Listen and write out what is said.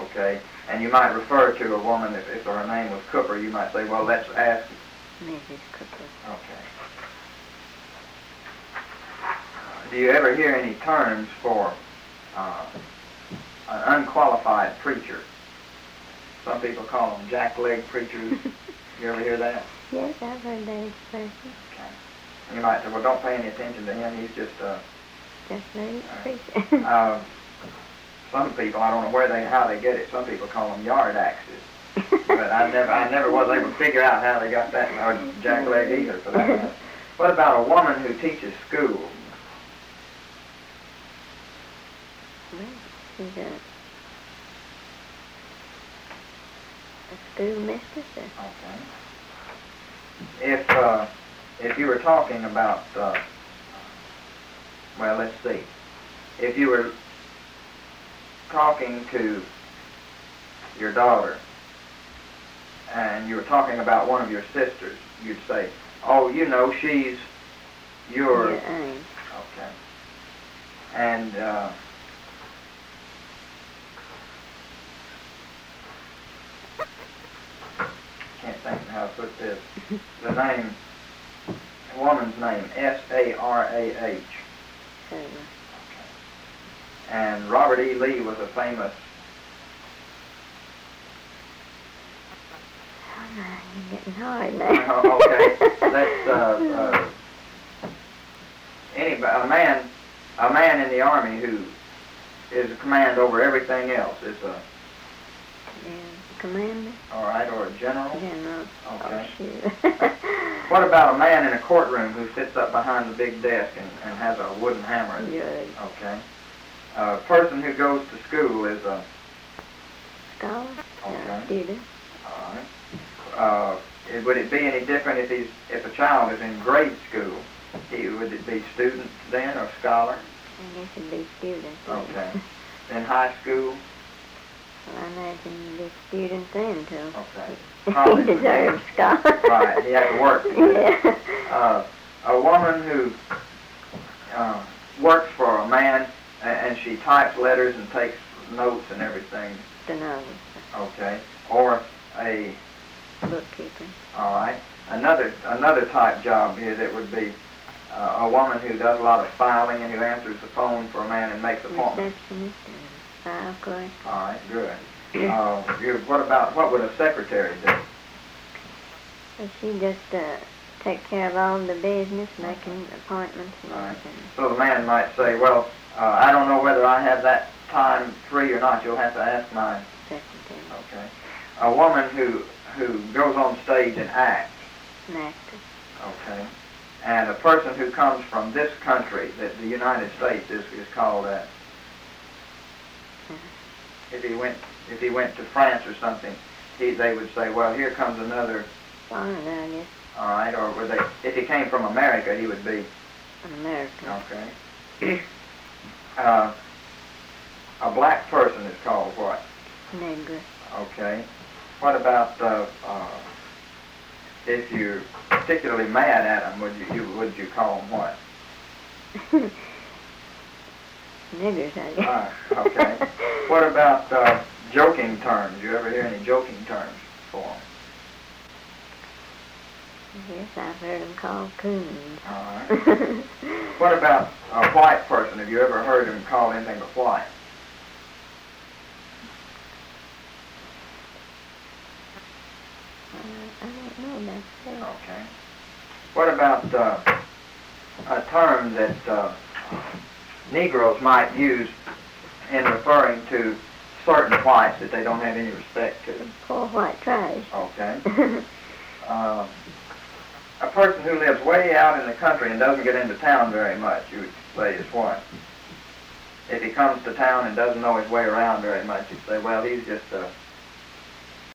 Okay. And you might refer to a woman, if her name was Cooper, you might say, well, let's ask Mrs. Cooper. Okay. Do you ever hear any terms for an unqualified preacher? Some people call them jackleg preachers. You ever hear that? Yes, I've heard that expression. Okay. And you might say, well, don't pay any attention to him. He's just very preacher. Some people, I don't know how they get it. Some people call them yard axes. But I never was able to figure out how they got that, or jackleg either, for that matter. What about a woman who teaches school? Well, she's a school mistress. Okay. If you were talking about, well, let's see. If you were talking to your daughter, and you were talking about one of your sisters, you'd say, oh, you know, she's your... aunt. Okay. And, can't think of how to put this. The name, a woman's name, S-A-R-A-H. Sarah. Okay. And Robert E. Lee was a famous... You're getting hard now. Okay. That's, a man in the Army who is a command over everything else is a... Yeah, commander. All right, or a general. General. Okay. Oh, shoot. What about a man in a courtroom who sits up behind the big desk and has a wooden hammer? Judge. Okay. A person who goes to school is a... Scholar. Okay. Student. All right. Would it be any different if a child is in grade school? Would it be student then or scholar? I guess it'd be student. Okay. In high school? Well, I imagine it'd be student then, too. Okay. He deserves scholar. Right, he had to work. Yeah. A woman who works for a man and she types letters and takes notes and everything. Stenographer. Okay. Or a... Bookkeeper. All right. Another type job here that would be a woman who does a lot of filing and who answers the phone for a man and makes appointments. Receptionist. File clerk. All right, good. What would a secretary do? Well, she just take care of all the business, making appointments and everything. So the man might say, well, I don't know whether I have that time free or not. You'll have to ask my Secretary. Okay. A woman who goes on stage and acts. An actor. Okay. And a person who comes from this country, that the United States is called that. If he went to France or something, they would say, well, here comes another. Foreigner, I guess. All right. Or if he came from America, he would be An American. okay. A black person is called what? Negro. Okay. What about if you're particularly mad at them? Would you call them what? Niggers, I guess. Okay. What about joking terms? You ever hear any joking terms for them? Yes, I've heard them called coons. All right. What about a white person? Have you ever heard them call anything but white? I don't know about that. Okay. What about a term that Negroes might use in referring to certain whites that they don't have any respect to? Poor white trash. Okay. A person who lives way out in the country and doesn't get into town very much, you would say is what? If he comes to town and doesn't know his way around very much, you'd say, well, he's just a